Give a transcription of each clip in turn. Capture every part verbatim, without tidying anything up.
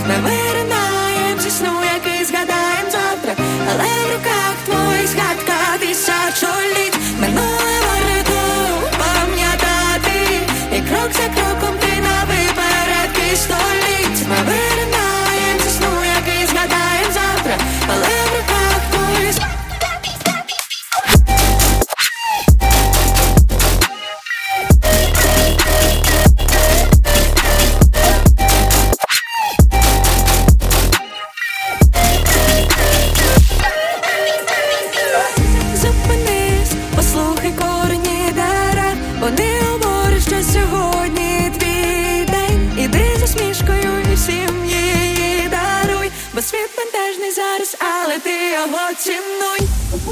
Ми виринаєм зі сну, який згадаєм завтра, але в руках твоїх згадка тисячоліть. Минуле варто пам'ятати, і крок за кроком ти на випередки століть. Ми виринаєм зі сну, який згадаєм завтра, але в руках твоїх зупинись, послухай корені дерев. Вони говорять, що сьогодні твій день. Іди зі смішкою і всім її даруй, бо світ бентежний зараз, але ти його цінуй.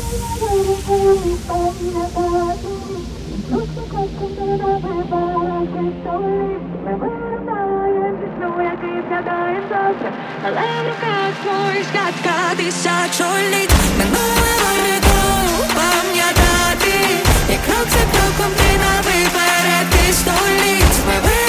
Ми виринаєм зі сну, який згадаєм завтра, але в руках твоїх згадка тисячоліть. Минуле варто пам'ятати, і крок за кроком ти на випередки століть. Ми